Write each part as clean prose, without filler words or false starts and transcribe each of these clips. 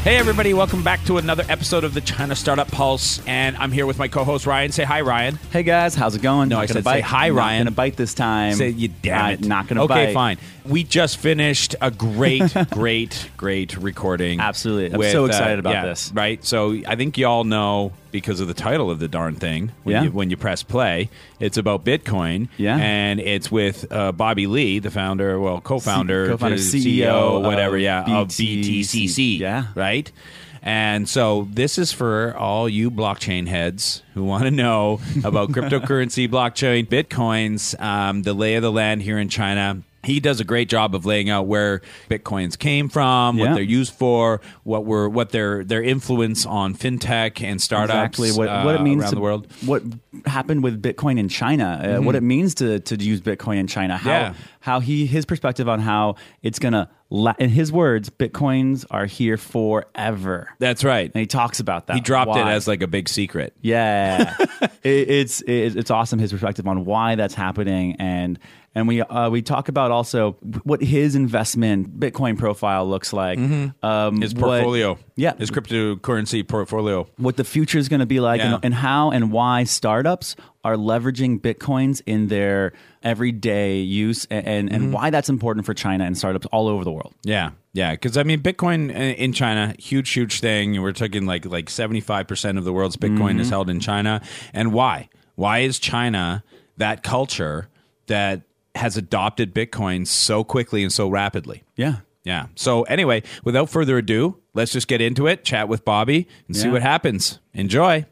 Hey, everybody. Welcome back to another episode of the China Startup Pulse. And I'm here with my co-host, Ryan. Say hi, Ryan. Hey, guys. How's it going? No, I said say hi, Ryan. Not going to bite this time. Say, you damn it. Not going to bite. Okay, fine. We just finished a great, great recording. Absolutely. I'm so excited about this. Right? So I think you all know, because of the title of the darn thing, when you press play, it's about Bitcoin. Yeah. And it's with Bobby Lee, the founder, co-founder, CEO, whatever, of BTCC. Yeah. Right? And so this is for all you blockchain heads who want to know about cryptocurrency, blockchain, Bitcoins, the lay of the land here in China. He does a great job of laying out where Bitcoins came from, what they're used for, what their influence on fintech and startups what it means around the world. What happened with Bitcoin in China, what it means to use Bitcoin in China, how his perspective on how it's going to, in his words, Bitcoins are here forever. That's right. And he talks about that. He dropped it as like a big secret. Yeah. It's awesome, his perspective on why that's happening. And we talk about also what his investment Bitcoin profile looks like. His portfolio. His cryptocurrency portfolio. What the future is going to be like, and how and why startups are leveraging Bitcoins in their everyday use, and why that's important for China and startups all over the world. Yeah. Because I mean, Bitcoin in China, huge thing. We're talking like 75% of the world's Bitcoin is held in China. And why? Why is China that culture that has adopted Bitcoin so quickly and so rapidly? Yeah. So anyway, without further ado, let's just get into it, chat with Bobby, and see what happens. Enjoy.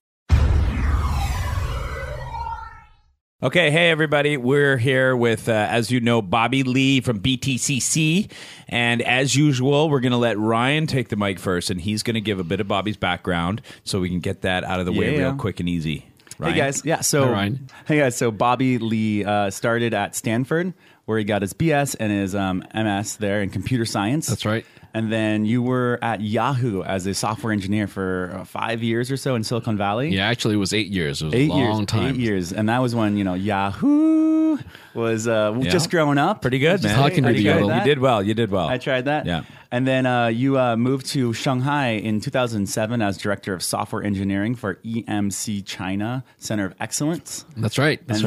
Okay, hey everybody, we're here with, as you know, Bobby Lee from BTCC, and as usual, we're going to let Ryan take the mic first, and he's going to give a bit of Bobby's background so we can get that out of the way real quick and easy. Ryan? Hey guys, Hey guys, so Bobby Lee started at Stanford, where he got his BS and his MS there in computer science. That's right. And then you were at Yahoo as a software engineer for 5 years or so in Silicon Valley. Yeah, actually it was 8 years. It was a long time. 8 years. And that was when, Yahoo was just growing up. Pretty good, man. You did well. I tried that. Yeah. And then you moved to Shanghai in 2007 as Director of Software Engineering for EMC China Center of Excellence. That's right. And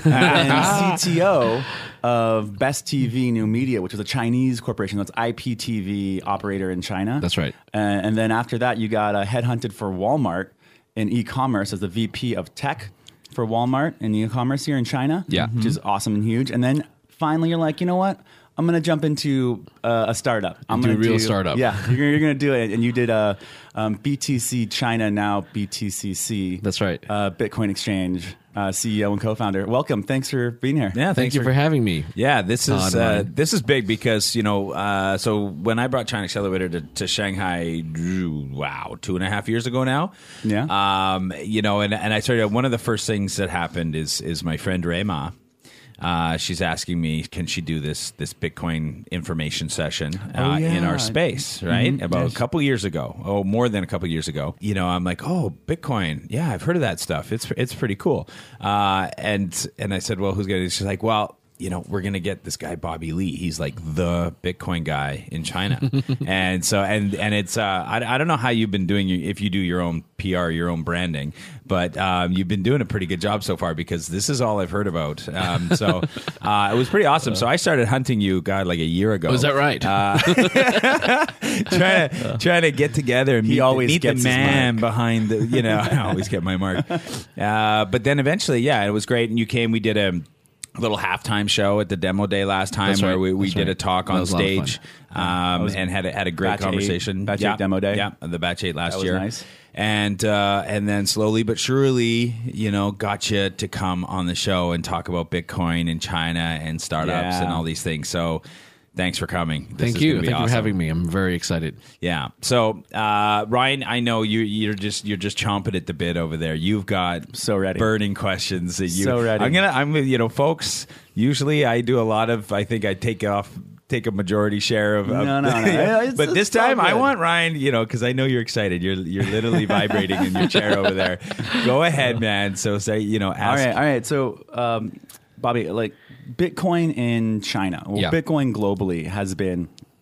CTO of Best TV New Media, which was a Chinese corporation. That's IPTV operator in China. That's right. And then after that, you got headhunted for Walmart in e-commerce as the VP of Tech for Walmart in e-commerce here in China. Yeah. Which is awesome and huge. And then finally, you're like, you know what? I'm going to jump into a startup. I'm going to do a real startup. Yeah, you're going to do it. And you did BTC China, now BTCC. That's right. Bitcoin Exchange CEO and co-founder. Welcome. Thanks for being here. Yeah, thank you for having me. Yeah, this is big because, so when I brought China Accelerator to Shanghai, 2.5 years ago now. Yeah. And I started, one of the first things that happened is my friend Rui Ma. She's asking me, can she do this Bitcoin information session in our space, right? About a couple years ago. More than a couple years ago. I'm like, Bitcoin. Yeah, I've heard of that stuff. It's pretty cool. And I said, well, who's going to? She's like, well, we're going to get this guy, Bobby Lee. He's like the Bitcoin guy in China. And so, and it's, I don't know how you've been doing, if you do your own PR, your own branding, but you've been doing a pretty good job so far because this is all I've heard about. So it was pretty awesome. So I started hunting you, like a year ago. Oh, is that right? Trying to get together and meet the man behind the, I always get my mark. But then eventually, it was great. And you came, we did a little halftime show at the demo day last time where we did a talk on stage and had a great conversation. Batch 8 demo day. Yeah, the Batch 8 last year. Nice. And then slowly but surely, got you to come on the show and talk about Bitcoin and China and startups and all these things. So thanks for coming. Thank you. Thank you for having me. I'm very excited. Yeah. So, Ryan, I know you're just chomping at the bit over there. You've got so ready burning questions that you. So ready. I'm folks. Usually, I do a lot of. I think I take a majority share of. No. But this time, I want Ryan. Because I know you're excited. You're literally vibrating in your chair over there. Go ahead, man. So say ask. All right. So, Bobby, Bitcoin in China, Bitcoin globally has been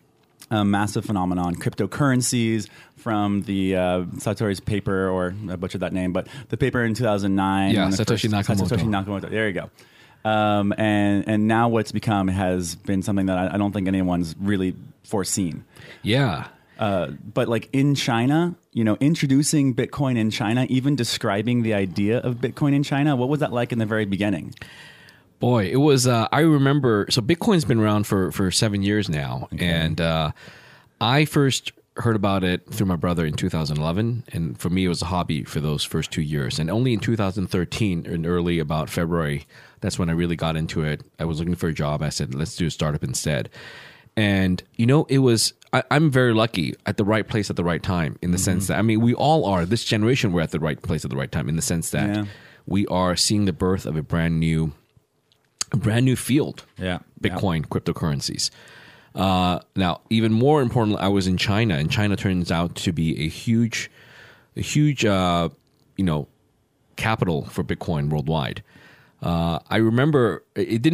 a massive phenomenon. Cryptocurrencies from the Satoru's paper, or I butchered that name, but the paper in 2009. Yeah, Satoshi Nakamoto. There you go. And now what's become has been something that I don't think anyone's really foreseen. Yeah. But like in China, introducing Bitcoin in China, even describing the idea of Bitcoin in China, what was that like in the very beginning? Boy, it was, I remember, so Bitcoin's been around for 7 years now. Okay. And I first heard about it through my brother in 2011. And for me, it was a hobby for those first 2 years. And only in 2013, in early about February, that's when I really got into it. I was looking for a job. I said, let's do a startup instead. And, it was, I'm very lucky at the right place at the right time in the sense that, we all are, this generation, we're at the right place at the right time in the sense that we are seeing the birth of a brand new field. Yeah. Bitcoin, cryptocurrencies. Now, even more importantly, I was in China, and China turns out to be a huge, capital for Bitcoin worldwide. I remember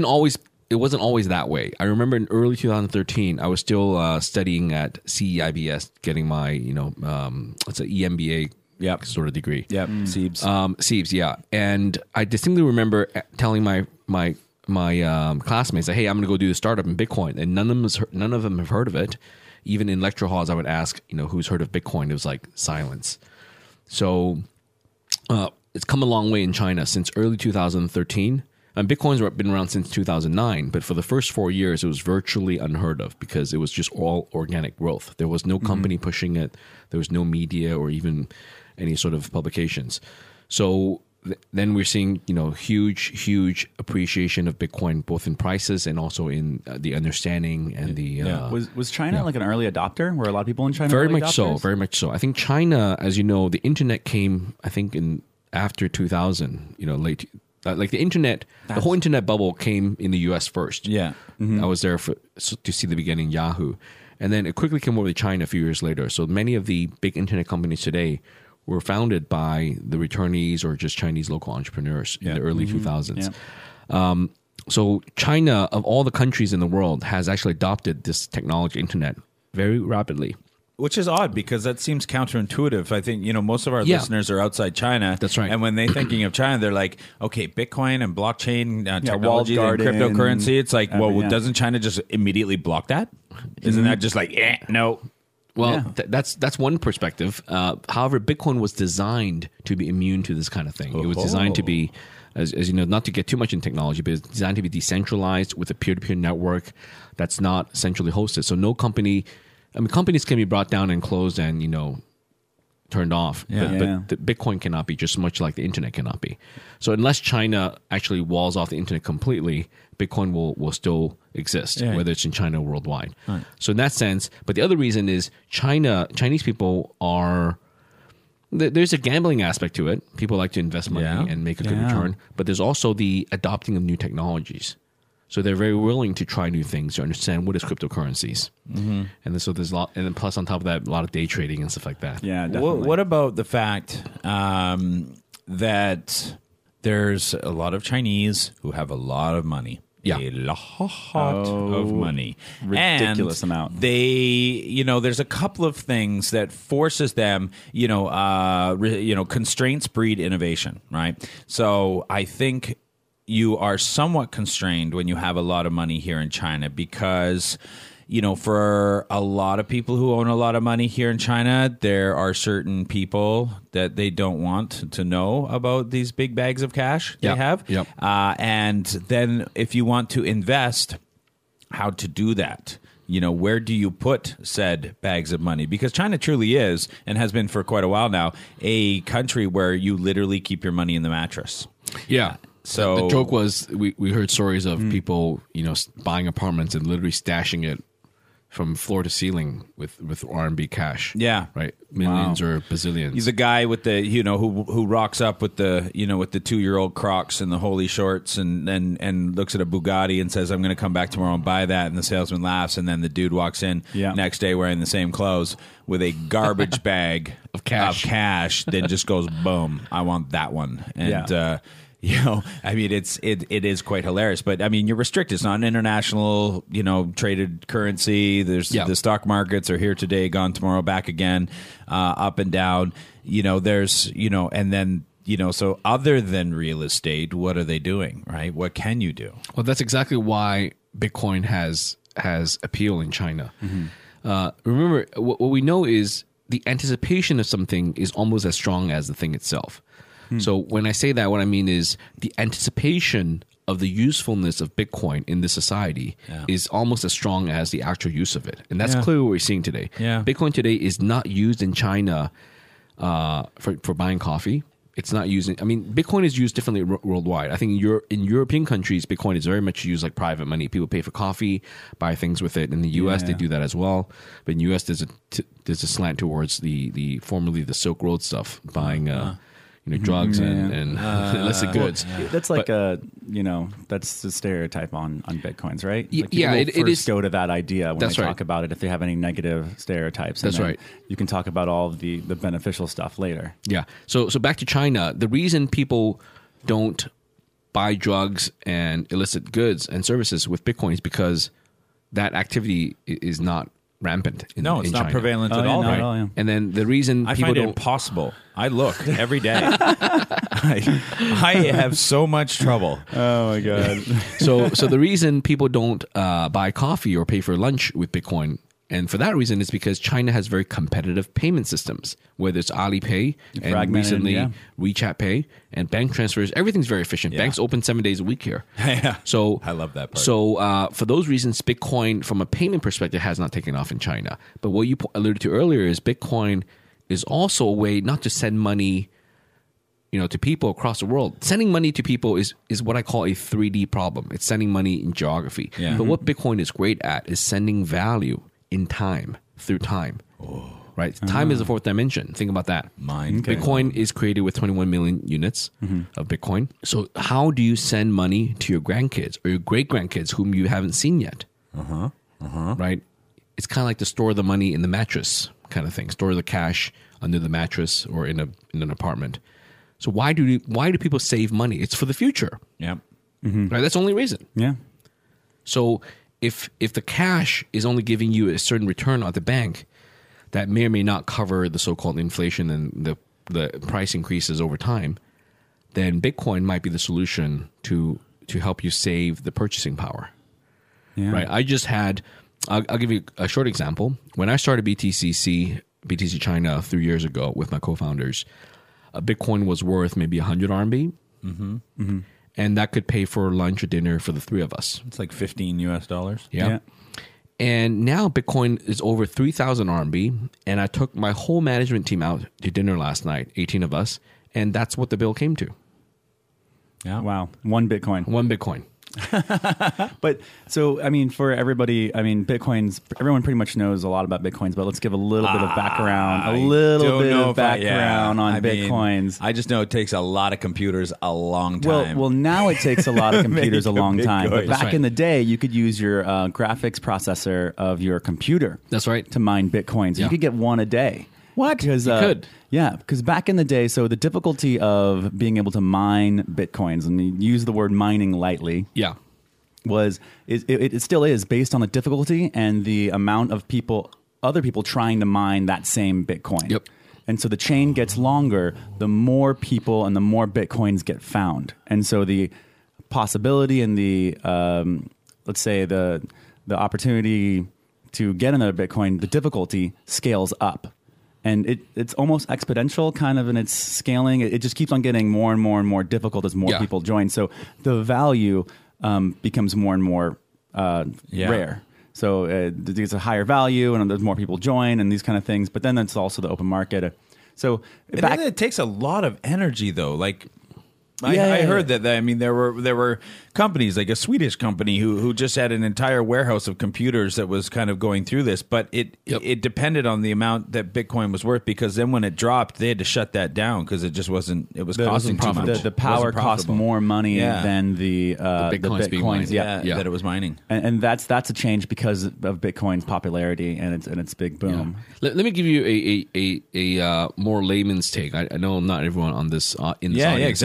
it wasn't always that way. I remember in early 2013, I was still studying at CEIBS, getting my, it's an EMBA sort of degree. Yep, CEIBS. CEIBS, yeah. And I distinctly remember telling my classmates that, hey, I'm going to go do the startup in Bitcoin. And none of them have heard of it. Even in lecture halls, I would ask, who's heard of Bitcoin? It was like silence. So it's come a long way in China since early 2013. And Bitcoin's been around since 2009, but for the first 4 years, it was virtually unheard of because it was just all organic growth. There was no company pushing it. There was no media or even any sort of publications. So then we're seeing, huge appreciation of Bitcoin, both in prices and also in the understanding and the... Was China like an early adopter? Were a lot of people in China very much so. I think China, as you know, the internet came, I think, in after 2000, late... like the internet, the whole internet bubble came in the U.S. first. Yeah. I was there to see the beginning, Yahoo. And then it quickly came over to China a few years later. So many of the big internet companies today were founded by the returnees or just Chinese local entrepreneurs in the early 2000s. Yeah. So China, of all the countries in the world, has actually adopted this technology, internet, very rapidly. Which is odd because that seems counterintuitive. I think, most of our listeners are outside China. That's right. And when they're thinking of China, they're like, okay, Bitcoin and blockchain technology and cryptocurrency. It's like, doesn't China just immediately block that? Isn't that just like, no? Well, that's one perspective. However, Bitcoin was designed to be immune to this kind of thing. It was designed to be, as you know, not to get too much in technology, but it's designed to be decentralized with a peer-to-peer network that's not centrally hosted. So no company... companies can be brought down and closed and, turned off. But the Bitcoin cannot be, just much like the internet cannot be. So unless China actually walls off the internet completely, Bitcoin will still exist, whether it's in China or worldwide. Right. So in that sense, but the other reason is Chinese people are... There's a gambling aspect to it. People like to invest money and make a good return. But there's also the adopting of new technologies. So they're very willing to try new things to understand what is cryptocurrencies. Mm-hmm. And then, so there's a lot, and then plus on top of that, a lot of day trading and stuff like that. Yeah, definitely. What about the fact that there's a lot of Chinese who have a lot of money? Yeah. A lot of money. Ridiculous amount. They, there's a couple of things that forces them, constraints breed innovation, right? So I think you are somewhat constrained when you have a lot of money here in China because, for a lot of people who own a lot of money here in China, there are certain people that they don't want to know about these big bags of cash they have. Yep. And then if you want to invest, how to do that? Where do you put said bags of money? Because China truly is, and has been for quite a while now, a country where you literally keep your money in the mattress. Yeah. So the joke was we heard stories of people, buying apartments and literally stashing it from floor to ceiling with RMB cash. Yeah. Right. Millions or bazillions. He's the guy with the, who rocks up with the, with the 2-year-old Crocs and the holy shorts and looks at a Bugatti and says, I'm going to come back tomorrow and buy that. And the salesman laughs. And then the dude walks in next day wearing the same clothes with a garbage bag of cash. Then just goes, boom, I want that one. And, I mean, it is quite hilarious. But I mean, you're restricted. It's not an international, traded currency. There's the stock markets are here today, gone tomorrow, back again, up and down. There's, and then, so other than real estate, what are they doing, right? What can you do? Well, that's exactly why Bitcoin has appeal in China. Remember, what we know is the anticipation of something is almost as strong as the thing itself. So when I say that, what I mean is the anticipation of the usefulness of Bitcoin in this society is almost as strong as the actual use of it. And that's clearly what we're seeing today. Yeah. Bitcoin today is not used in China for buying coffee. It's not using. I mean, Bitcoin is used differently worldwide. I think in European countries, Bitcoin is very much used like private money. People pay for coffee, buy things with it. In the U.S., they do that as well. But in the U.S., there's a slant towards the formerly the Silk Road stuff, buying drugs and illicit goods. That's like that's the stereotype on Bitcoins, right? Like it is. Go to that idea when they That's right. talk about it. If they have any negative stereotypes, That's right. You can talk about all of the beneficial stuff later. Yeah. So back to China. The reason people don't buy drugs and illicit goods and services with Bitcoin is because that activity is not rampant in No, it's in not China. prevalent at all, not right? at all, yeah. And then the reason I people find it don't impossible. I look every day. I have so much trouble. Oh my god! so the reason people don't buy coffee or pay for lunch with Bitcoin, and for that reason, is because China has very competitive payment systems, whether it's Alipay and Fragmented, recently WeChat Pay and bank transfers. Everything's very efficient. Yeah. Banks open 7 days a week here. Yeah. So I love that part. So for those reasons, Bitcoin, from a payment perspective, has not taken off in China. But what you alluded to earlier is Bitcoin is also a way not to send money, to people across the world. Sending money to people is what I call a 3D problem. It's sending money in geography. Yeah. But what Bitcoin is great at is sending value in time, through time. Right? Time is the fourth dimension. Think about that. Bitcoin is created with 21 million units of Bitcoin. So how do you send money to your grandkids or your great-grandkids whom you haven't seen yet? Right? It's kind of like to store the money in the mattress kind of thing. Store the cash under the mattress or in an apartment. So why do people save money? It's for the future. Yeah. Right? That's the only reason. Yeah. So if the cash is only giving you a certain return at the bank, that may or may not cover the so-called inflation and the price increases over time, then Bitcoin might be the solution to help you save the purchasing power. Yeah. Right? I'll give you a short example. When I started BTC China 3 years ago with my co-founders, a Bitcoin was worth maybe 100 RMB. And that could pay for lunch or dinner for the three of us. It's like $15 US. Yeah. And now Bitcoin is over 3,000 RMB. And I took my whole management team out to dinner last night, 18 of us. And that's what the bill came to. Yeah. Wow. One Bitcoin. One Bitcoin. But so, I mean, for everybody, I mean, everyone pretty much knows a lot about Bitcoins, but let's give a little bit of background, on Bitcoins. I just know it takes a lot of computers a long time. Well, now it takes a lot of computers a long time. But Bitcoin. back That's in right. the day, you could use your graphics processor of your computer. That's right. To mine Bitcoins. Yeah. You could get one a day. What? Because, You could. Yeah, because back in the day, so the difficulty of being able to mine Bitcoins, and you use the word mining lightly, Yeah. it still is based on the difficulty and the amount of other people trying to mine that same Bitcoin. Yep. And so the chain gets longer, the more people and the more Bitcoins get found. And so the possibility and the, let's say the opportunity to get another Bitcoin, the difficulty scales up. And it's almost exponential kind of in its scaling. It just keeps on getting more and more and more difficult as more people join. So the value becomes more and more rare. So there's a higher value and there's more people join and these kind of things. But then it's also the open market. So then it takes a lot of energy, though. Like I heard that. I mean, there were companies like a Swedish company who just had an entire warehouse of computers that was kind of going through this, but it depended on the amount that Bitcoin was worth, because then when it dropped, they had to shut that down because it just wasn't. It was costing too much. The power cost more money than the Bitcoins being mined. that it was mining, and that's a change because of Bitcoin's popularity and its big boom. Yeah. Let me give you a more layman's take. I know not everyone on this in this audience exactly. understands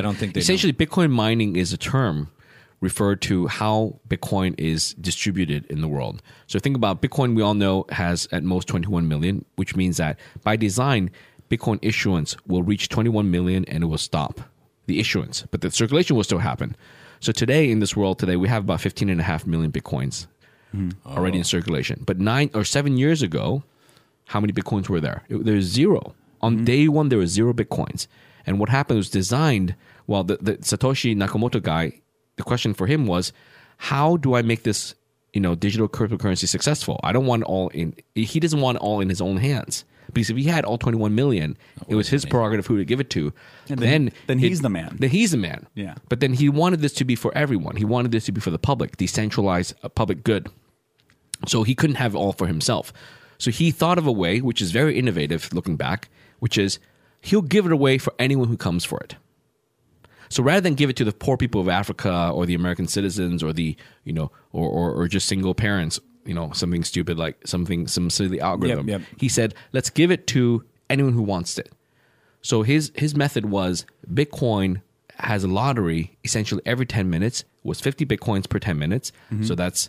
don't think they essentially Bitcoin mining is a term referred to how Bitcoin is distributed in the world. So think about Bitcoin, we all know, has at most 21 million, which means that by design, Bitcoin issuance will reach 21 million and it will stop the issuance, but the circulation will still happen. So today in this world, we have about 15.5 million Bitcoins already in circulation. But 9 or 7 years ago, how many Bitcoins were there? There's zero. On day one, there was 0 Bitcoins. And what happened was designed, the Satoshi Nakamoto guy, the question for him was, how do I make this, digital cryptocurrency successful? I don't want it all in. He doesn't want it all in his own hands. Because if he had all 21 million, it was his prerogative who to give it to. And then he's the man. Then he's the man. Yeah. But then he wanted this to be for everyone. He wanted this to be for the public, decentralized public good. So he couldn't have it all for himself. So he thought of a way, which is very innovative looking back, which is he'll give it away for anyone who comes for it. So rather than give it to the poor people of Africa or the American citizens or the, or just single parents, something stupid like some silly algorithm, he said, let's give it to anyone who wants it. So his method was Bitcoin has a lottery essentially every 10 minutes, was 50 Bitcoins per 10 minutes. So that's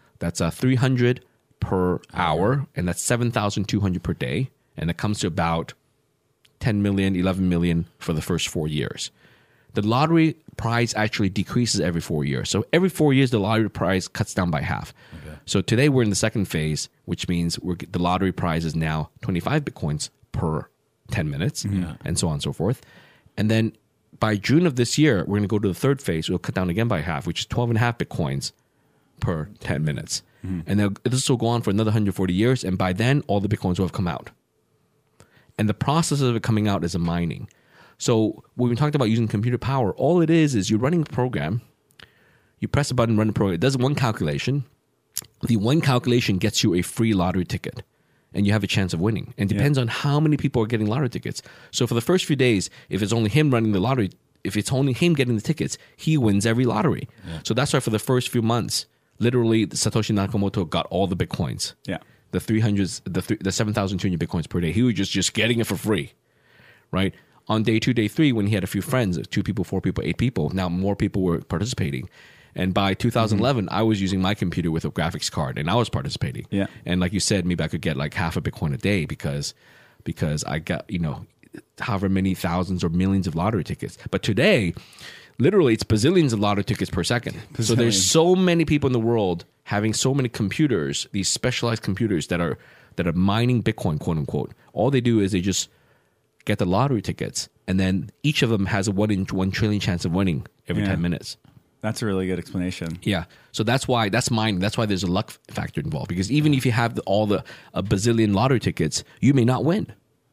300 per hour, and that's 7,200 per day. And it comes to about 10 million, 11 million for the first 4 years. The lottery prize actually decreases every 4 years. So every 4 years, the lottery prize cuts down by half. Okay. So today we're in the second phase, which means the lottery prize is now 25 Bitcoins per 10 minutes, and so on and so forth. And then by June of this year, we're going to go to the third phase. We'll cut down again by half, which is 12.5 Bitcoins per 10 minutes. And then this will go on for another 140 years. And by then, all the Bitcoins will have come out. And the process of it coming out is a mining. So when we talked about using computer power, all it is you're running a program. You press a button, run the program. It does one calculation. The one calculation gets you a free lottery ticket. And you have a chance of winning. And it depends on how many people are getting lottery tickets. So for the first few days, if it's only him running the lottery, if it's only him getting the tickets, he wins every lottery. Yeah. So that's why for the first few months, literally Satoshi Nakamoto got all the Bitcoins. Yeah. The 7,200 Bitcoins per day. He was just getting it for free. Right? On day 2, day 3, when he had a few friends, 2 people, 4 people, 8 people, now more people were participating. And by 2011, I was using my computer with a graphics card, and I was participating. Yeah. And like you said, maybe I could get like half a Bitcoin a day because I got, however many thousands or millions of lottery tickets. But today, literally, it's bazillions of lottery tickets per second. So there's so many people in the world having so many computers, these specialized computers that are mining Bitcoin, quote unquote. All they do is they just get the lottery tickets, and then each of them has a 1 in 1 trillion chance of winning every 10 minutes. That's a really good explanation. Yeah. So that's mining. That's why there's a luck factor involved. Because even if you have a bazillion lottery tickets, you may not win.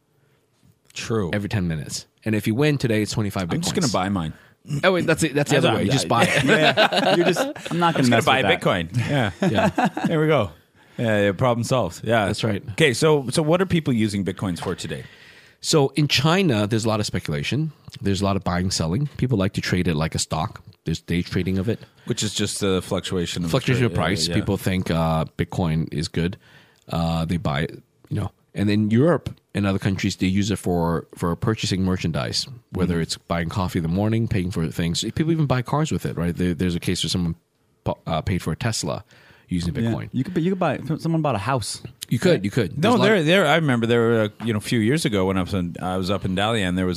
True. Every 10 minutes. And if you win today, it's 25 Bitcoins. I'm just going to buy mine. Oh, wait, that's it. That's the other way. You just buy it. I'm not going to mess with buy that. Bitcoin. Yeah. There we go. Yeah, problem solved. Yeah. That's right. Okay, so what are people using Bitcoins for today? So in China, there's a lot of speculation. There's a lot of buying, selling. People like to trade it like a stock. There's day trading of it. Which is just the fluctuation of price. Yeah. People think Bitcoin is good. They buy it, And then Europe and other countries, they use it for purchasing merchandise, whether it's buying coffee in the morning, paying for things. People even buy cars with it, right? There's a case where someone paid for a Tesla using Bitcoin. Yeah. You could buy. Someone bought a house. You could. No, there. I remember there were a few years ago when I was up in Dalian. There was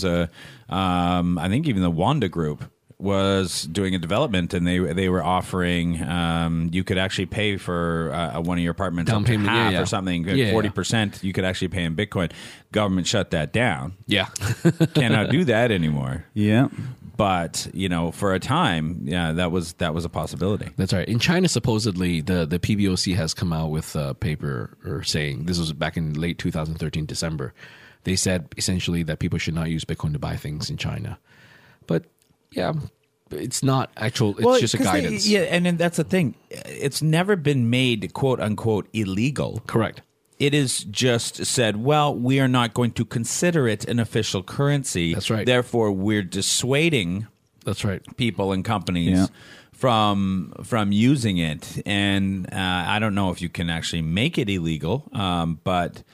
I think even the Wanda Group was doing a development, and they were offering you could actually pay for one of your apartments down payment half or something, 40%. You could actually pay in Bitcoin. Government shut that down. Yeah, cannot do that anymore. Yeah. But for a time, that was a possibility. That's right. In China, supposedly the PBOC has come out with a paper or saying, this was back in late 2013 December. They said essentially that people should not use Bitcoin to buy things in China. But yeah, it's not actual. It's just a guidance. And that's the thing. It's never been made quote unquote illegal. Correct. It is just said, well, we are not going to consider it an official currency. That's right. Therefore, we're dissuading people and companies from using it. And I don't know if you can actually make it illegal, but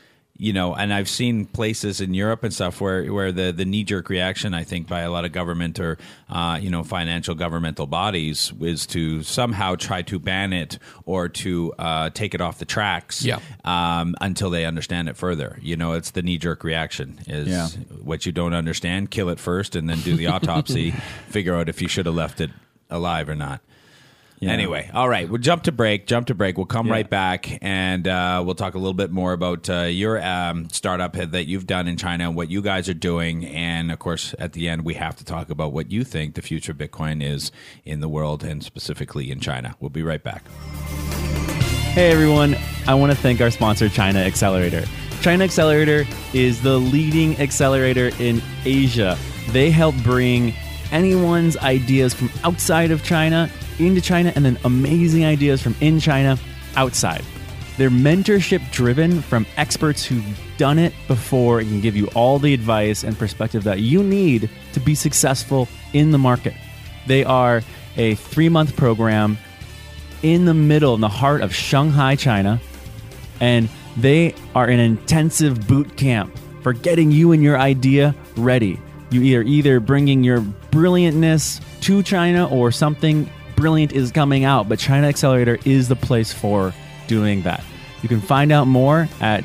and I've seen places in Europe and stuff where the knee-jerk reaction, I think, by a lot of government or, financial governmental bodies is to somehow try to ban it or to take it off the tracks until they understand it further. It's the knee-jerk reaction is what you don't understand, kill it first and then do the autopsy, figure out if you should have left it alive or not. Yeah. Anyway, all right, we'll jump to break. We'll come right back, and we'll talk a little bit more about your startup that you've done in China, what you guys are doing, and, of course, at the end, we have to talk about what you think the future of Bitcoin is in the world and specifically in China. We'll be right back. Hey, everyone. I want to thank our sponsor, China Accelerator. China Accelerator is the leading accelerator in Asia. They help bring anyone's ideas from outside of China into China, and then amazing ideas from in China outside. They're mentorship driven from experts who've done it before and can give you all the advice and perspective that you need to be successful in the market. They are a 3-month program in the heart of Shanghai, China, and they are an intensive boot camp for getting you and your idea ready. You either bringing your brilliantness to China or something brilliant is coming out, but China Accelerator is the place for doing that. You can find out more at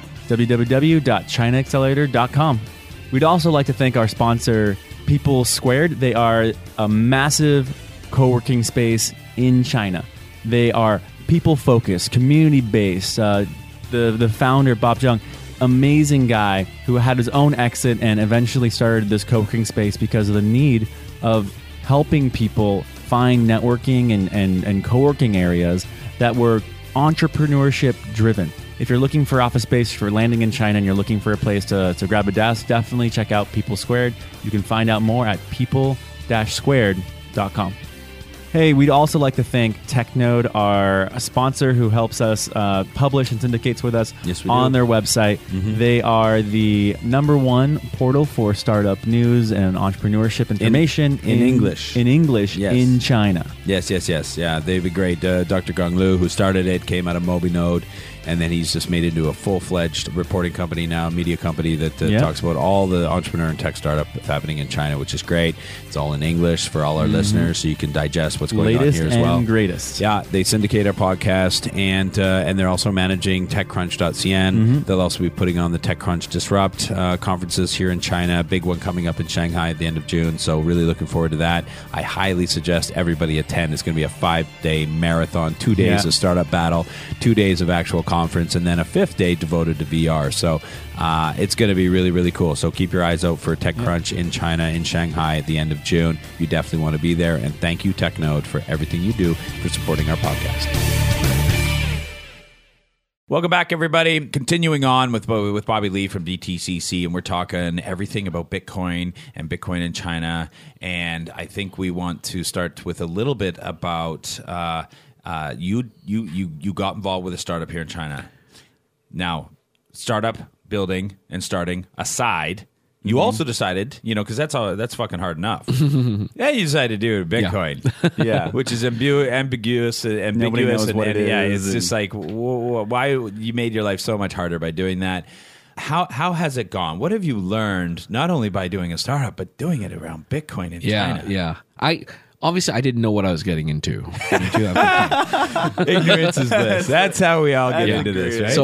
www.chinaaccelerator.com. We'd also like to thank our sponsor, People Squared. They are a massive co-working space in China. They are people-focused, community-based. The founder, Bob Zhang, amazing guy who had his own exit and eventually started this co-working space because of the need of helping people find networking and co-working areas that were entrepreneurship driven. If you're looking for office space for landing in China and you're looking for a place to grab a desk, definitely check out People Squared. You can find out more at people-squared.com. Hey, we'd also like to thank Technode, our sponsor who helps us publish and syndicates with us on their website. Mm-hmm. They are the #1 portal for startup news and entrepreneurship information in English. In English, yes. In China. Yes. Yeah, they'd be great. Dr. Gong Lu, who started it, came out of MobiNode, and then he's just made it into a full-fledged reporting company now, media company that talks about all the entrepreneur and tech startup happening in China, which is great. It's all in English for all our listeners, so you can digest what's going on here as well. Latest and greatest. Yeah, they syndicate our podcast, and they're also managing TechCrunch.cn. Mm-hmm. They'll also be putting on the TechCrunch Disrupt conferences here in China, big one coming up in Shanghai at the end of June, so really looking forward to that. I highly suggest everybody attend. It's going to be a 5-day marathon, 2 days of startup battle, 2 days of actual conference, and then a 5th day devoted to VR. So it's going to be really, really cool. So keep your eyes out for TechCrunch in China, in Shanghai at the end of June. You definitely want to be there. And thank you, Technode, for everything you do for supporting our podcast. Welcome back, everybody. Continuing on with Bobby Lee from BTCC, and we're talking everything about Bitcoin and Bitcoin in China. And I think we want to start with a little bit about you got involved with a startup here in China. Now, startup, building, and starting aside, you also decided, because that's fucking hard enough. Yeah, you decided to do Bitcoin, which is ambiguous, Nobody knows what it is. Yeah, it's just like why you made your life so much harder by doing that. How has it gone? What have you learned not only by doing a startup but doing it around Bitcoin in China? Yeah. Obviously, I didn't know what I was getting into. Ignorance is bliss. That's how we all get into this, right?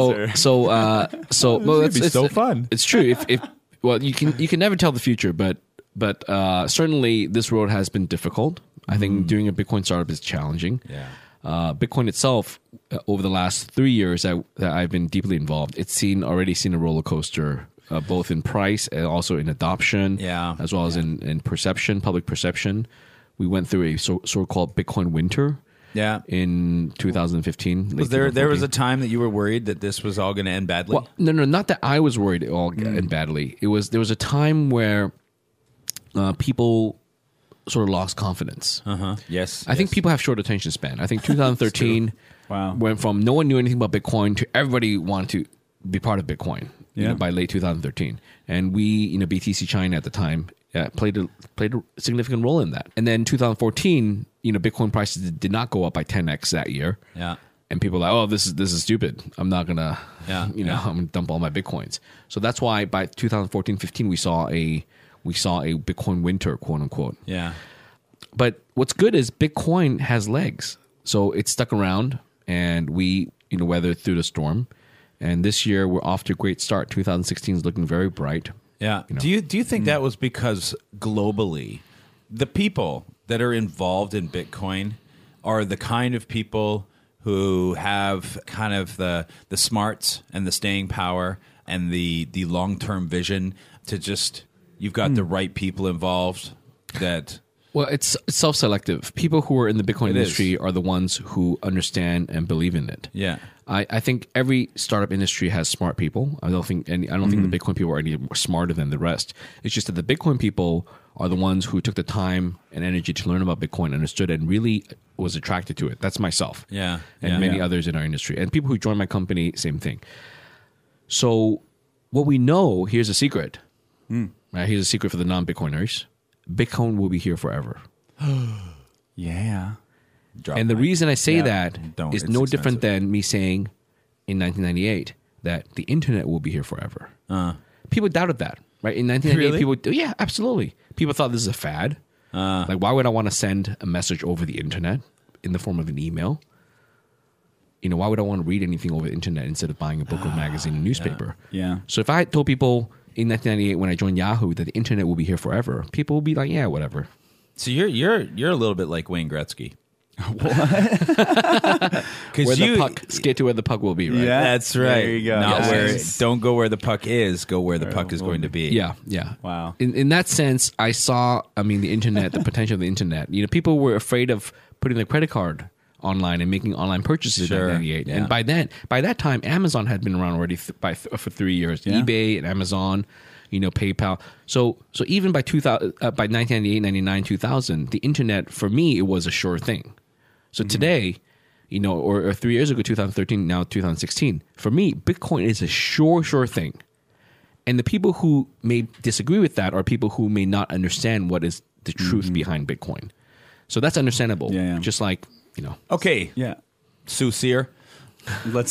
It's so fun. It's true. You can never tell the future, but certainly this road has been difficult. I think doing a Bitcoin startup is challenging. Yeah. Bitcoin itself, over the last 3 years that I've been deeply involved, it's already seen a roller coaster. Both in price and also in adoption, as well as in perception, public perception. We went through a so-called Bitcoin winter in 2015. Was there was a time that you were worried that this was all going to end badly? Well, no, not that I was worried it all end badly. There was a time where people sort of lost confidence. Yes. I think people have short attention span. I think 2013 went from no one knew anything about Bitcoin to everybody wanted to be part of Bitcoin by late 2013. And we, BTC China at the time, played a significant role in that. And then 2014, Bitcoin prices did not go up by 10x that year. Yeah. And people are like, oh, this is stupid. I'm not gonna, I'm gonna dump all my Bitcoins. So that's why by 2014-15 we saw a Bitcoin winter, quote unquote. Yeah. But what's good is Bitcoin has legs, so it's stuck around, and we weathered through the storm. And this year we're off to a great start. 2016 is looking very bright. Yeah. Do you think that was because globally, the people that are involved in Bitcoin are the kind of people who have kind of the smarts and the staying power and the long-term vision to just, you've got the right people involved that... Well, it's self-selective. People who are in the Bitcoin industry are the ones who understand and believe in it. Yeah. I think every startup industry has smart people. I don't think the Bitcoin people are any more smarter than the rest. It's just that the Bitcoin people are the ones who took the time and energy to learn about Bitcoin, understood it, and really was attracted to it. That's myself. Yeah. And many others in our industry. And people who join my company, same thing. So what we know, here's a secret. Right? Here's a secret for the non-Bitcoiners. Bitcoin will be here forever. Yeah. And the reason I say that is no different than me saying in 1998 that the internet will be here forever. People doubted that, right? In 1998, people, yeah, absolutely. People thought this is a fad. Like, why would I want to send a message over the internet in the form of an email? Why would I want to read anything over the internet instead of buying a book or magazine or newspaper? Yeah. So if I had told people in 1998 when I joined Yahoo that the internet will be here forever, people would be like, yeah, whatever. So you're a little bit like Wayne Gretzky. What? Where the puck, skate to where the puck will be, right? Yeah, that's right. There you go. Don't go where the puck is, go where the puck is going to be. Yeah. Wow. In that sense, I saw, the internet, the potential of the internet. People were afraid of putting their credit card online and making online purchases in 1998. Yeah. And by that time, Amazon had been around already for 3 years. Yeah. eBay and Amazon, PayPal. So even by 1998, 99, 2000, the internet, for me, it was a sure thing. So today, or 3 years ago, 2013, now 2016, for me, Bitcoin is a sure thing. And the people who may disagree with that are people who may not understand what is the truth behind Bitcoin. So that's understandable. Yeah. Just like, Okay. Yeah. Sue Sear. Let's.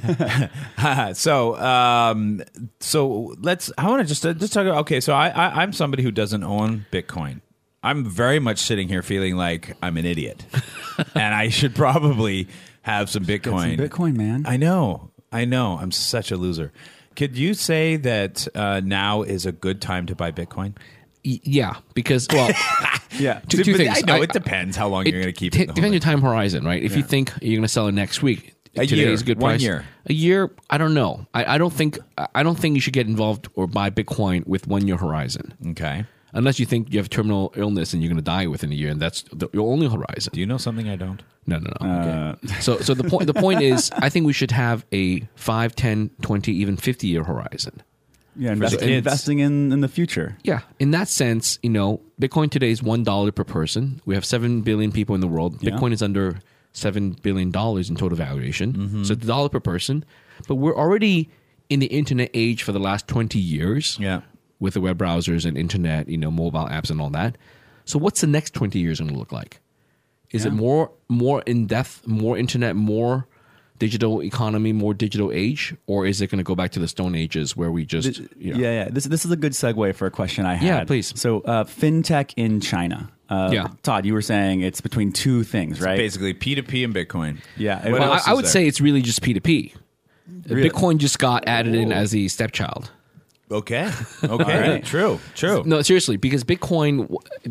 So let's. I want to just talk about. Okay, so I'm somebody who doesn't own Bitcoin. I'm very much sitting here feeling like I'm an idiot, and I should probably have some Bitcoin. Get some Bitcoin, man. I know. I'm such a loser. Could you say that now is a good time to buy Bitcoin? Yeah, because yeah, two things. I know it depends how long you're going to keep it. Depends your time horizon, right? If you think you're going to sell it next week, today is a good price. 1 year. A year, I don't know. I don't think you should get involved or buy Bitcoin with 1 year horizon. Okay. Unless you think you have terminal illness and you're going to die within a year, and that's your only horizon. Do you know something I don't? No. Okay. So the point is, I think we should have a 5, 10, 20, even 50-year horizon. Yeah, investing in the future. Yeah. In that sense, Bitcoin today is $1 per person. We have 7 billion people in the world. Yeah. Bitcoin is under $7 billion in total valuation. So it's $1 per person. But we're already in the internet age for the last 20 years. Yeah. With the web browsers and internet, mobile apps and all that. So what's the next 20 years going to look like? Is it more in-depth, more internet, more digital economy, more digital age? Or is it going to go back to the Stone Ages where we just... Yeah. This is a good segue for a question I had. Yeah, please. So fintech in China. Todd, you were saying it's between two things, right? Basically P2P and Bitcoin. Yeah. Well, I would say it's really just P2P. Really? Bitcoin just got added in as the stepchild. Okay. Right. True. No, seriously, because Bitcoin,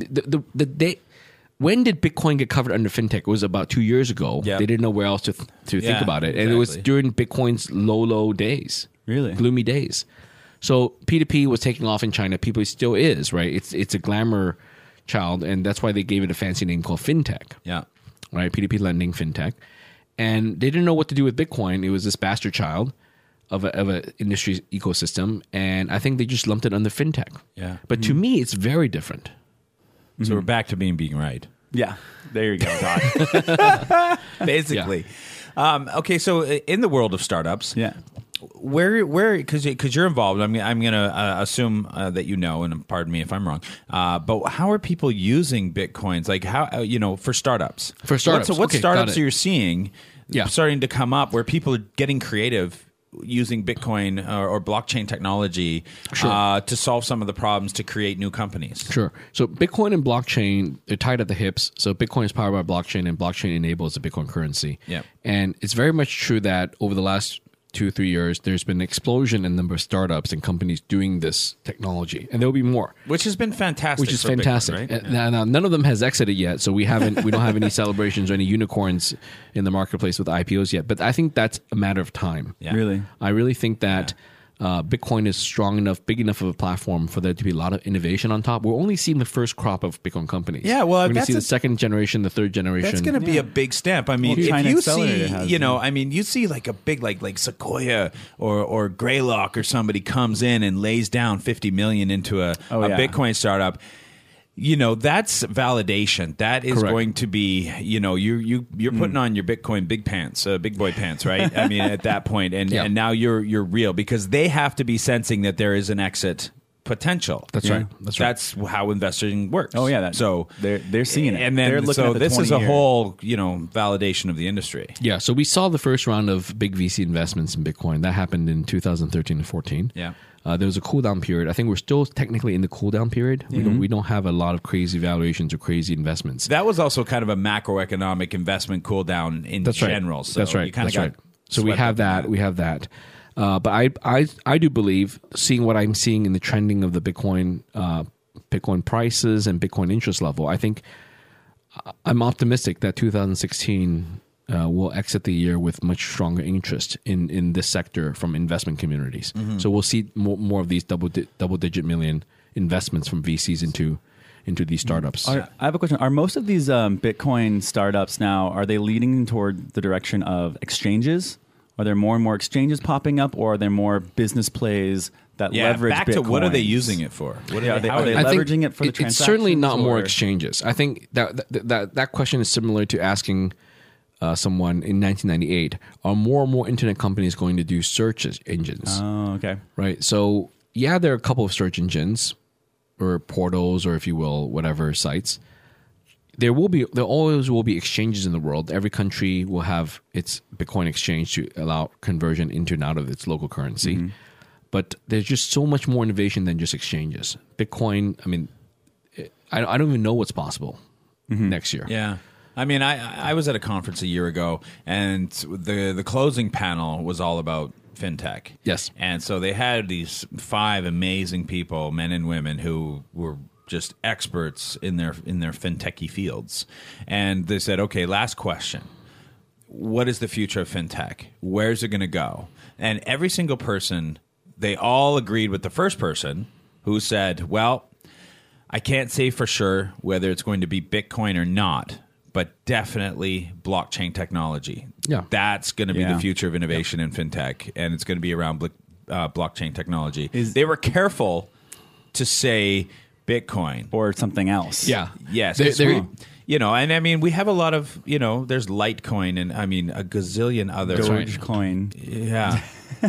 when did Bitcoin get covered under fintech? It was about 2 years ago. Yep. They didn't know where else to think about it. And it was during Bitcoin's low days. Really? Gloomy days. So P2P was taking off in China. People still is, right? It's a glamour child, and that's why they gave it a fancy name called fintech. Yeah. Right? P2P lending, fintech. And they didn't know what to do with Bitcoin. It was this bastard child of a industry ecosystem, and I think they just lumped it under fintech. Yeah. But to me, it's very different. So we're back to being right. Yeah. There you go, Todd. Basically. Yeah. Okay, so in the world of startups, where because you're involved, I'm going to assume that you know, and pardon me if I'm wrong. But how are people using Bitcoins? Like how for startups? For startups, What startups are you seeing starting to come up where people are getting creative using Bitcoin or blockchain technology to solve some of the problems to create new companies. Sure. So Bitcoin and blockchain, they're tied at the hips. So Bitcoin is powered by blockchain, and blockchain enables the Bitcoin currency. Yeah. And it's very much true that over the last 2 or 3 years, there's been an explosion in the number of startups and companies doing this technology, and there will be more, which has been fantastic. Which is fantastic. Bitcoin, right? Now, none of them has exited yet, so we don't have any celebrations or any unicorns in the marketplace with IPOs yet. But I think that's a matter of time. Yeah. Really, I really think that Bitcoin is strong enough, big enough of a platform for there to be a lot of innovation on top. We're only seeing the first crop of Bitcoin companies. Yeah, well, we're going to see the second generation, the third generation. That's going to be a big stamp. I mean, China if you Accelerator see, has, you see like a big like Sequoia or Greylock or somebody comes in and lays down 50 million into a Bitcoin startup. That's validation. That is Correct. going to be, you're putting on your Bitcoin big pants, big boy pants, right? I mean, at that point, and now you're real because they have to be sensing that there is an exit potential. That's right. That's how investing works. Oh yeah. So they're seeing it, and then they're looking at the this is a 20-year. whole validation of the industry. Yeah, so we saw the first round of big VC investments in Bitcoin. That happened in 2013 and 14. Yeah. There was a cool down period. I think we're still technically in the cool down period. We don't have a lot of crazy valuations or crazy investments. That was also kind of a macroeconomic investment cool down in general. So that's right. You kind of That's right. So we have that. We have that. But I do believe, seeing what I'm seeing in the trending of the Bitcoin prices and Bitcoin interest level, I think I'm optimistic that 2016 will exit the year with much stronger interest in this sector from investment communities. Mm-hmm. So we'll see more of these double-digit million investments from VCs into these startups. I have a question. Are most of these Bitcoin startups now, are they leading toward the direction of exchanges? Are there more and more exchanges popping up, or are there more business plays that leverage back Bitcoins? to what are they using it for? What are they leveraging it for the transactions? It's certainly not more or? exchanges. I think that question is similar to asking someone in 1998, are more and more internet companies going to do search engines? Oh, okay. Right. So, there are a couple of search engines or portals, or if you will, whatever sites. There always will be exchanges in the world. Every country will have its Bitcoin exchange to allow conversion into and out of its local currency. Mm-hmm. But there's just so much more innovation than just exchanges. Bitcoin, I mean, I don't even know what's possible next year. Yeah. I mean, I was at a conference a year ago, and the closing panel was all about fintech. Yes. And so they had these 5 amazing people, men and women, who were just experts in their fintechy fields. And they said, okay, last question. What is the future of fintech? Where's it going to go? And every single person, they all agreed with the first person who said, well, I can't say for sure whether it's going to be Bitcoin or not, but definitely blockchain technology. Yeah. That's going to be the future of innovation in fintech, and it's going to be around blockchain technology. They were careful to say Bitcoin or something else. Yeah. Yes. And I mean, we have a lot of, there's Litecoin and I mean, a gazillion other Dogecoin. Yeah.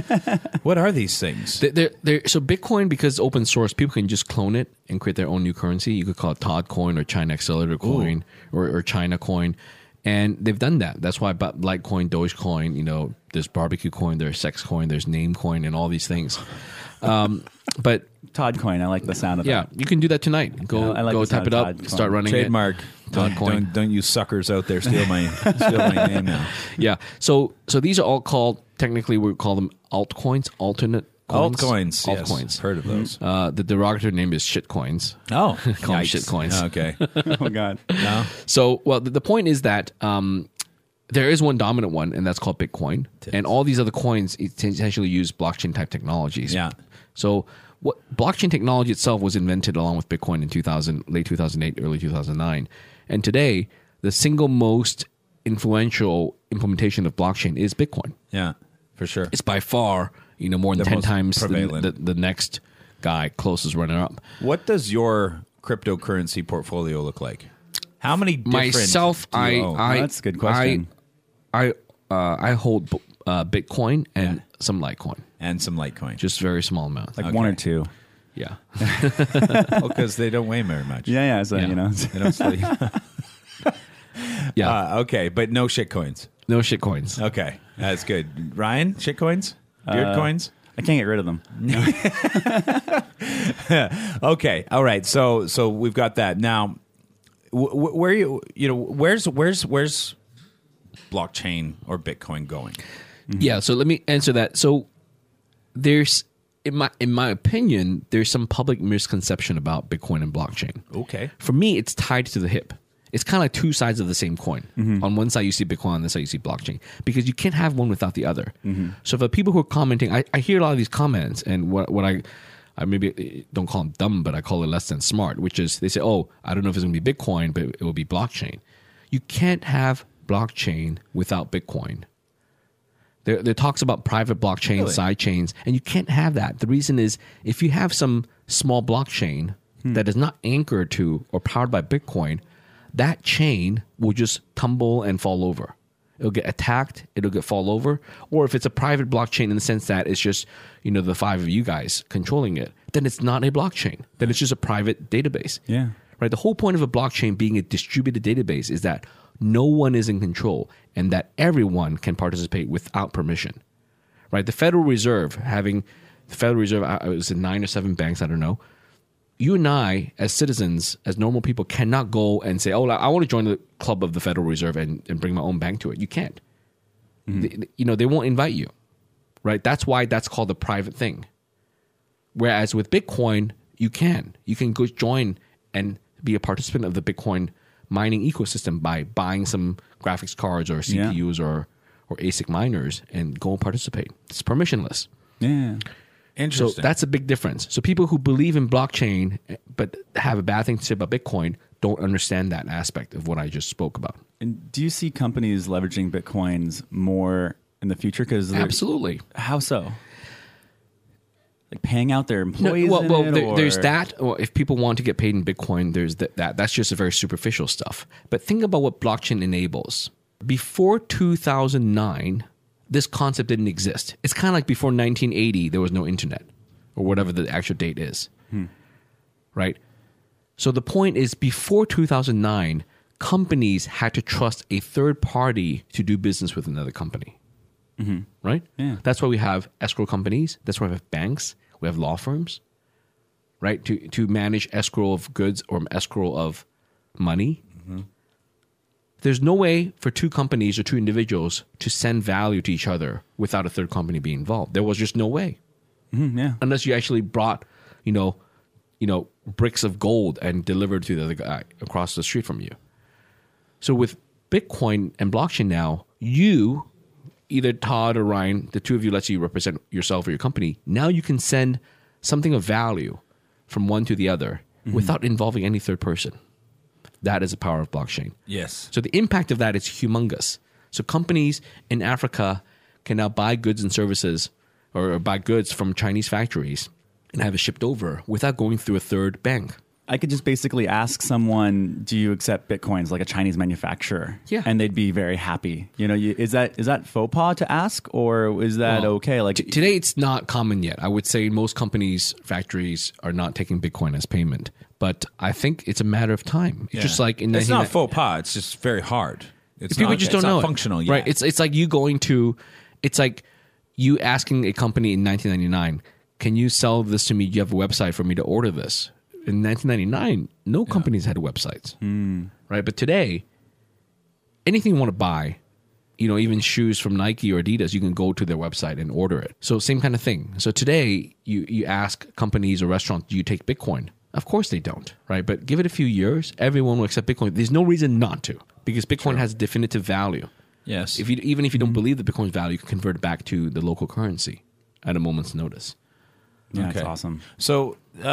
What are these things? So Bitcoin, because it's open source, people can just clone it and create their own new currency. You could call it Todd Coin or China Accelerator Coin or China Coin. And they've done that. That's why Litecoin, Dogecoin, there's Barbecue Coin, there's Sex Coin, there's Name Coin, and all these things. But Todd Coin, I like the sound of that. Yeah, you can do that tonight. Go type it up, start running Trademark. Todd Coin. Don't you suckers out there steal my name now. Yeah. So these are all called, technically we call them altcoins, alternate coins. Altcoins. Yes, heard of those. The derogatory name is shitcoins. Oh. Call them shitcoins. Okay. Oh, God. No. So, the point is that there is one dominant one, and that's called Bitcoin. And all these other coins essentially use blockchain-type technologies. Yeah. So what blockchain technology itself was invented along with Bitcoin in late 2008, early 2009. And today, the single most influential implementation of blockchain is Bitcoin. Yeah, for sure. It's by far, more than 10 times the next guy closest runner-up. What does your cryptocurrency portfolio look like? How many different Myself, do you own? That's a good question. I hold Bitcoin and some Litecoin. And some Litecoin. Just very small amounts. Like 1 or 2. Yeah. Well, because they don't weigh very much. Yeah. So, They don't sleep. Yeah. Okay, but no shit coins. No shit coins. Okay, that's good. Ryan, shit coins, beard coins. I can't get rid of them. Okay, all right. So we've got that now. Where's blockchain or Bitcoin going? Yeah, so let me answer that. So there's, in my opinion, there's some public misconception about Bitcoin and blockchain. Okay. For me, it's tied to the hip. It's kind of like two sides of the same coin. On one side, you see Bitcoin, on the side, you see blockchain. Because you can't have one without the other. So for people who are commenting, I hear a lot of these comments, and what I maybe don't call them dumb, but I call it less than smart, which is they say, oh, I don't know if it's going to be Bitcoin, but it will be blockchain. You can't have blockchain without Bitcoin. There talks about private blockchain, Really? side chains, and you can't have that. The reason is if you have some small blockchain that is not anchored to or powered by Bitcoin, that chain will just tumble and fall over. It'll get attacked, it'll fall over. Or if it's a private blockchain in the sense that it's just, the 5 of you guys controlling it, then it's not a blockchain. Then it's just a private database. Yeah. Right? The whole point of a blockchain being a distributed database is that no one is in control and that everyone can participate without permission. Right? The Federal Reserve, it was in 9 or 7 banks, I don't know. You and I, as citizens, as normal people, cannot go and say, oh, I want to join the club of the Federal Reserve and bring my own bank to it. You can't. They won't invite you. Right? That's why that's called a private thing. Whereas with Bitcoin, you can. You can go join and be a participant of the Bitcoin mining ecosystem by buying some graphics cards or CPUs or ASIC miners and go and participate. It's permissionless. Yeah. Interesting. So that's a big difference. So people who believe in blockchain but have a bad thing to say about Bitcoin don't understand that aspect of what I just spoke about. And do you see companies leveraging Bitcoins more in the future? Absolutely. How so? Like paying out their employees? There's that. Or if people want to get paid in Bitcoin, there's that. That's just a very superficial stuff. But think about what blockchain enables. Before 2009, this concept didn't exist. It's kind of like before 1980, there was no internet or whatever the actual date is. Right? So the point is, before 2009, companies had to trust a third party to do business with another company. Right? Yeah. That's why we have escrow companies. That's why we have banks. We have law firms, right? To manage escrow of goods or escrow of money. There's no way for two companies or two individuals to send value to each other without a third company being involved. There was just no way. Yeah. Unless you actually brought, bricks of gold and delivered to the other guy across the street from you. So with Bitcoin and blockchain now, you, either Todd or Ryan, the two of you, let's say you represent yourself or your company, now you can send something of value from one to the other without involving any third person. That is the power of blockchain. Yes. So the impact of that is humongous. So companies in Africa can now buy goods and services or buy goods from Chinese factories and have it shipped over without going through a third bank. I could just basically ask someone, do you accept Bitcoins, like a Chinese manufacturer? Yeah. And they'd be very happy. Is that faux pas to ask, or is that okay? Like Today, it's not common yet. I would say most companies, factories are not taking Bitcoin as payment. But I think it's a matter of time. It's just like it's not faux pas. It's just very hard. People just don't know it. Functional yet. Right? It's like it's like you asking a company in 1999, can you sell this to me? Do you have a website for me to order this? In 1999, no companies had websites, right? But today, anything you want to buy, even shoes from Nike or Adidas, you can go to their website and order it. So same kind of thing. So today, you ask companies or restaurants, do you take Bitcoin? Of course they don't, right? But give it a few years, everyone will accept Bitcoin. There's no reason not to, because Bitcoin has definitive value. Yes. Even if you don't believe that Bitcoin's value, you can convert it back to the local currency at a moment's notice. Yeah, that's awesome. So,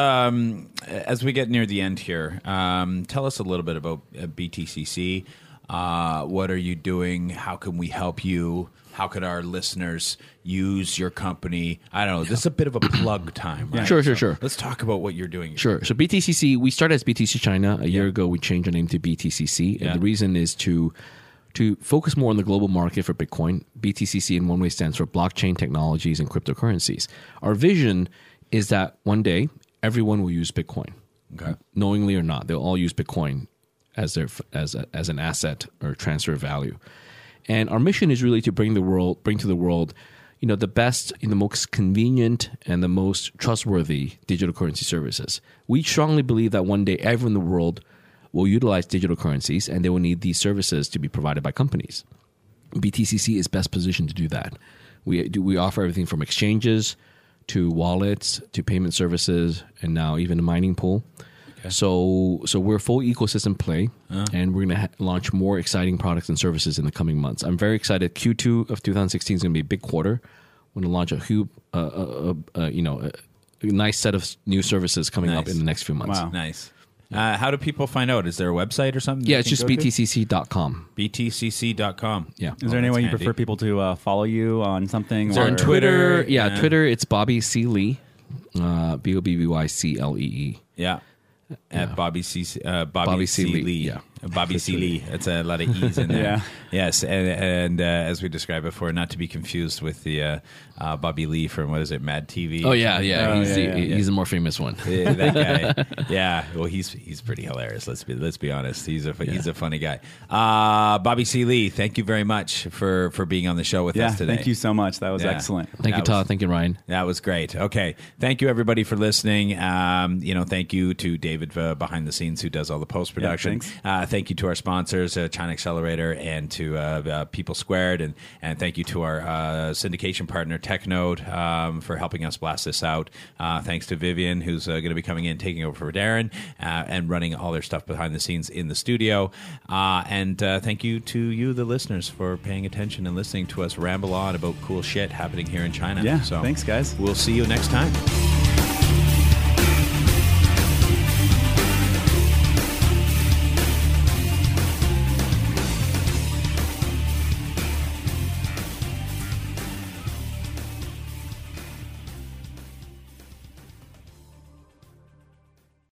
as we get near the end here, tell us a little bit about BTCC. What are you doing? How can we help you? How could our listeners use your company? I don't know. This is a bit of a plug time, right? Sure. Let's talk about what you're doing. Sure. So BTCC, we started as BTC China. A year ago, we changed our name to BTCC. And the reason is to focus more on the global market for Bitcoin. BTCC in one way stands for blockchain technologies and cryptocurrencies. Our vision is that one day everyone will use Bitcoin, knowingly or not. They'll all use Bitcoin as an asset or transfer of value. And our mission is really to bring to the world, the best, the most convenient, and the most trustworthy digital currency services. We strongly believe that one day everyone in the world will utilize digital currencies, and they will need these services to be provided by companies. BTCC is best positioned to do that. We offer everything from exchanges to wallets to payment services, and now even a mining pool. Okay. So we're a full ecosystem play, and we're going to launch more exciting products and services in the coming months. I'm very excited. Q2 of 2016 is going to be a big quarter. We're going to launch a nice set of new services coming up in the next few months. Wow. Nice. How do people find out? Is there a website or something? Yeah, it's just btcc.com. btcc.com. Yeah. Is there any way you prefer people to follow you on something? Is there on Twitter? Yeah, Twitter, it's Bobby C. Lee. BOBBYCLEE. Yeah. At Bobby C. Lee. Yeah. Bobby C. Lee. That's a lot of E's in there. Yeah. Yes, and as we described before, not to be confused with the Bobby Lee from, what is it, Mad TV? Oh, yeah. He's the more famous one. Yeah, that guy. Yeah. Well, he's pretty hilarious. Let's be honest. He's a funny guy. Bobby C. Lee, thank you very much for being on the show with us today. Thank you so much. That was excellent. Thank you, Todd. Thank you, Ryan. That was great. Okay. Thank you, everybody, for listening. Thank you to David behind the scenes who does all the post-production. Thank you to our sponsors, China Accelerator, and to People Squared, and thank you to our syndication partner, TechNode, for helping us blast this out. Thanks to Vivian, who's going to be coming in, taking over for Darren, and running all their stuff behind the scenes in the studio. And thank you to you, the listeners, for paying attention and listening to us ramble on about cool shit happening here in China. Yeah, so thanks, guys. We'll see you next time.